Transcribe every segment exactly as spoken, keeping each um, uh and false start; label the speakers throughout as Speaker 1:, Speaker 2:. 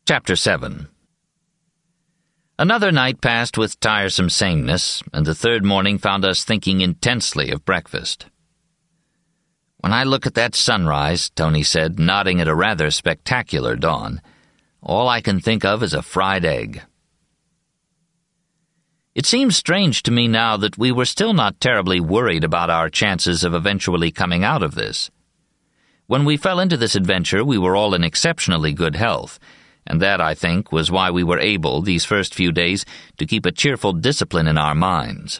Speaker 1: Chapter seven. Another night passed with tiresome sameness, and the third morning found us thinking intensely of breakfast. "When I look at that sunrise," Tony said, nodding at a rather spectacular dawn, "all I can think of is a fried egg." It seems strange to me now that we were still not terribly worried about our chances of eventually coming out of this. When we fell into this adventure, we were all in exceptionally good health, and that, I think, was why we were able, these first few days, to keep a cheerful discipline in our minds.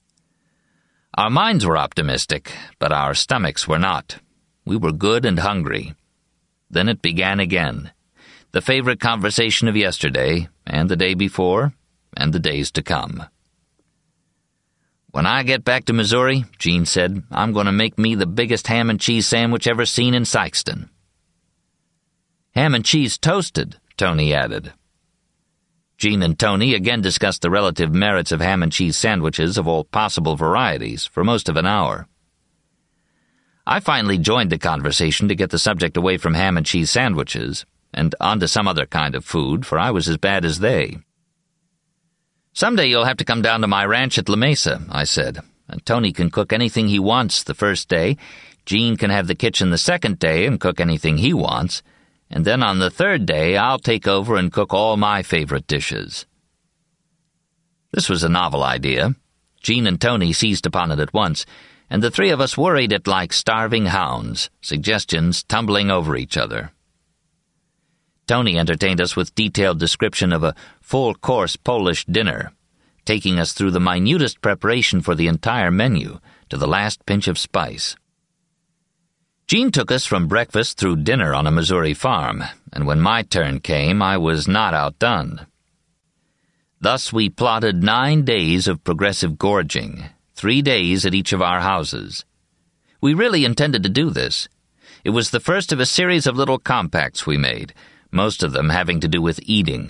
Speaker 1: Our minds were optimistic, but our stomachs were not. We were good and hungry. Then it began again, the favorite conversation of yesterday, and the day before, and the days to come. "When I get back to Missouri," Gene said, "I'm going to make me the biggest ham and cheese sandwich ever seen in Sikeston." "Ham and cheese toasted," Tony added. Gene and Tony again discussed the relative merits of ham and cheese sandwiches of all possible varieties for most of an hour. I finally joined the conversation to get the subject away from ham and cheese sandwiches and onto some other kind of food, for I was as bad as they. "Someday you'll have to come down to my ranch at La Mesa," I said, "and Tony can cook anything he wants the first day, Gene can have the kitchen the second day and cook anything he wants, and then on the third day I'll take over and cook all my favorite dishes." This was a novel idea. Gene and Tony seized upon it at once, and the three of us worried it like starving hounds, suggestions tumbling over each other. Tony entertained us with detailed description of a full-course Polish dinner, taking us through the minutest preparation for the entire menu, to the last pinch of spice. Gene took us from breakfast through dinner on a Missouri farm, and when my turn came, I was not outdone. Thus we plotted nine days of progressive gorging, three days at each of our houses. We really intended to do this. It was the first of a series of little compacts we made, most of them having to do with eating.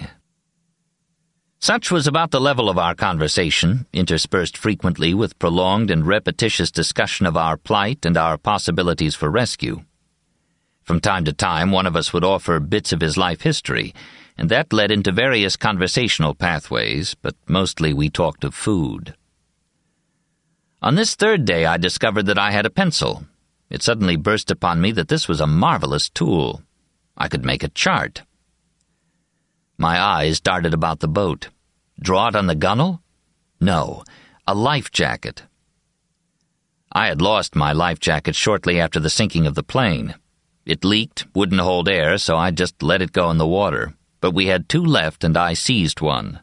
Speaker 1: Such was about the level of our conversation, interspersed frequently with prolonged and repetitious discussion of our plight and our possibilities for rescue. From time to time, one of us would offer bits of his life history, and that led into various conversational pathways, but mostly we talked of food. On this third day, I discovered that I had a pencil. It suddenly burst upon me that this was a marvelous tool. I could make a chart. My eyes darted about the boat. Draw it on the gunwale? No, a life jacket. I had lost my life jacket shortly after the sinking of the plane. It leaked, wouldn't hold air, so I just let it go in the water. But we had two left, and I seized one.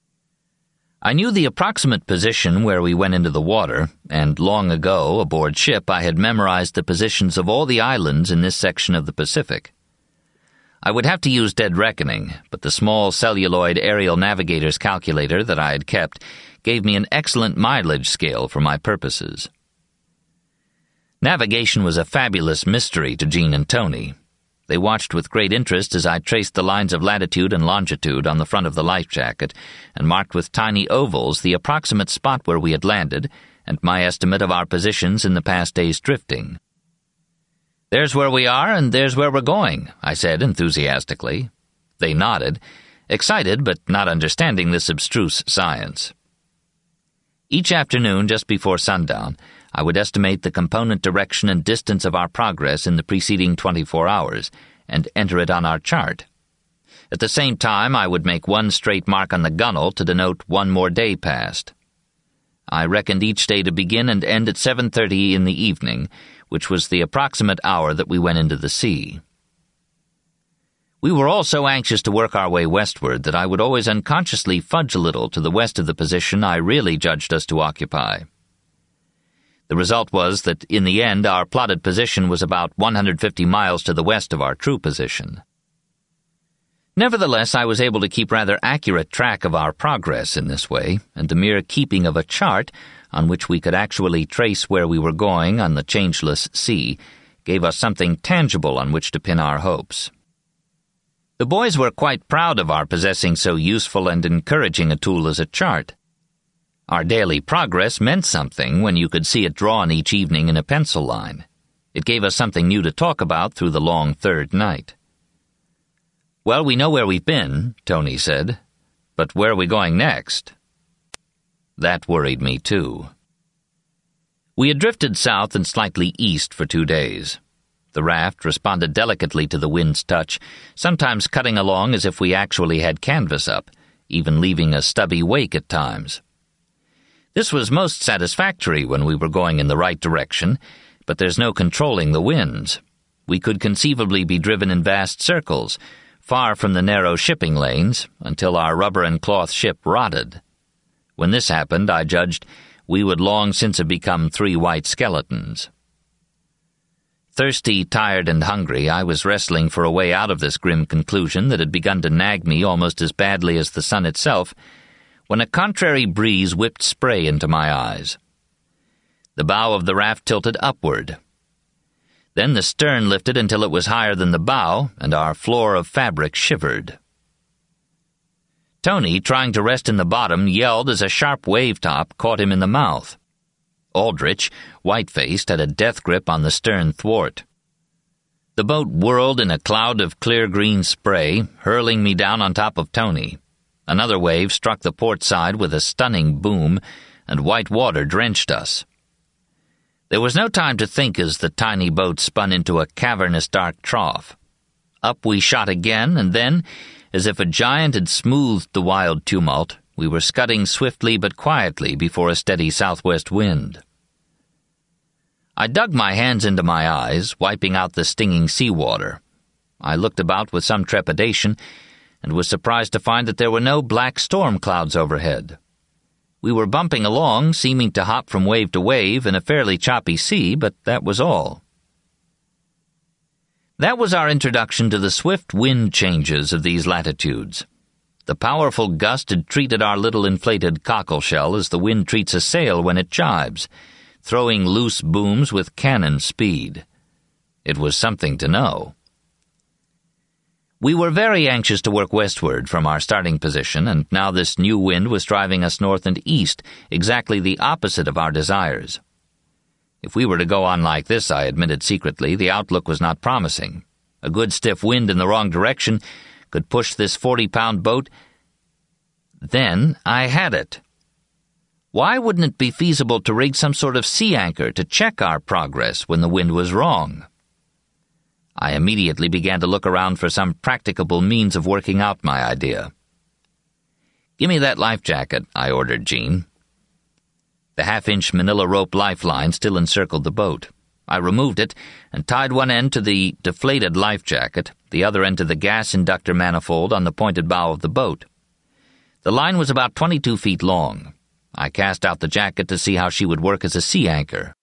Speaker 1: I knew the approximate position where we went into the water, and long ago, aboard ship, I had memorized the positions of all the islands in this section of the Pacific. I would have to use dead reckoning, but the small celluloid aerial navigator's calculator that I had kept gave me an excellent mileage scale for my purposes. Navigation was a fabulous mystery to Gene and Tony. They watched with great interest as I traced the lines of latitude and longitude on the front of the life jacket and marked with tiny ovals the approximate spot where we had landed and my estimate of our positions in the past day's drifting. "There's where we are, and there's where we're going," I said enthusiastically. They nodded, excited but not understanding this abstruse science. Each afternoon, just before sundown, I would estimate the component direction and distance of our progress in the preceding twenty-four hours, and enter it on our chart. At the same time, I would make one straight mark on the gunwale to denote one more day passed. I reckoned each day to begin and end at seven thirty in the evening, which was the approximate hour that we went into the sea. We were all so anxious to work our way westward that I would always unconsciously fudge a little to the west of the position I really judged us to occupy. The result was that, in the end, our plotted position was about one hundred fifty miles to the west of our true position. Nevertheless, I was able to keep rather accurate track of our progress in this way, and the mere keeping of a chart, on which we could actually trace where we were going on the changeless sea, gave us something tangible on which to pin our hopes. The boys were quite proud of our possessing so useful and encouraging a tool as a chart. Our daily progress meant something when you could see it drawn each evening in a pencil line. It gave us something new to talk about through the long third night. "Well, we know where we've been," Tony said. "But where are we going next?" That worried me, too. We had drifted south and slightly east for two days. The raft responded delicately to the wind's touch, sometimes cutting along as if we actually had canvas up, even leaving a stubby wake at times. This was most satisfactory when we were going in the right direction, but there's no controlling the winds. We could conceivably be driven in vast circles, far from the narrow shipping lanes, until our rubber and cloth ship rotted. When this happened, I judged, we would long since have become three white skeletons. Thirsty, tired, and hungry, I was wrestling for a way out of this grim conclusion that had begun to nag me almost as badly as the sun itself, when a contrary breeze whipped spray into my eyes. The bow of the raft tilted upward. Then the stern lifted until it was higher than the bow, and our floor of fabric shivered. Tony, trying to rest in the bottom, yelled as a sharp wave-top caught him in the mouth. Aldrich, white-faced, had a death grip on the stern thwart. The boat whirled in a cloud of clear green spray, hurling me down on top of Tony. Another wave struck the port side with a stunning boom, and white water drenched us. There was no time to think as the tiny boat spun into a cavernous dark trough. Up we shot again, and then, as if a giant had smoothed the wild tumult, we were scudding swiftly but quietly before a steady southwest wind. I dug my hands into my eyes, wiping out the stinging seawater. I looked about with some trepidation, and was surprised to find that there were no black storm clouds overhead. We were bumping along, seeming to hop from wave to wave in a fairly choppy sea, but that was all. That was our introduction to the swift wind changes of these latitudes. The powerful gust had treated our little inflated cockleshell as the wind treats a sail when it jibes, throwing loose booms with cannon speed. It was something to know. We were very anxious to work westward from our starting position, and now this new wind was driving us north and east, exactly the opposite of our desires. If we were to go on like this, I admitted secretly, the outlook was not promising. A good stiff wind in the wrong direction could push this forty-pound boat. Then I had it. Why wouldn't it be feasible to rig some sort of sea anchor to check our progress when the wind was wrong? I immediately began to look around for some practicable means of working out my idea. "Give me that life jacket," I ordered Jean. The half-inch manila rope lifeline still encircled the boat. I removed it and tied one end to the deflated life jacket, the other end to the gas inductor manifold on the pointed bow of the boat. The line was about twenty-two feet long. I cast out the jacket to see how she would work as a sea anchor.